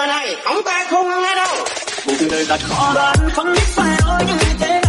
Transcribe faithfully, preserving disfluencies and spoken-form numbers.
đời này ông ta không nghe đâu. Cuộc đời thật khó đoán, không biết phải nói như thế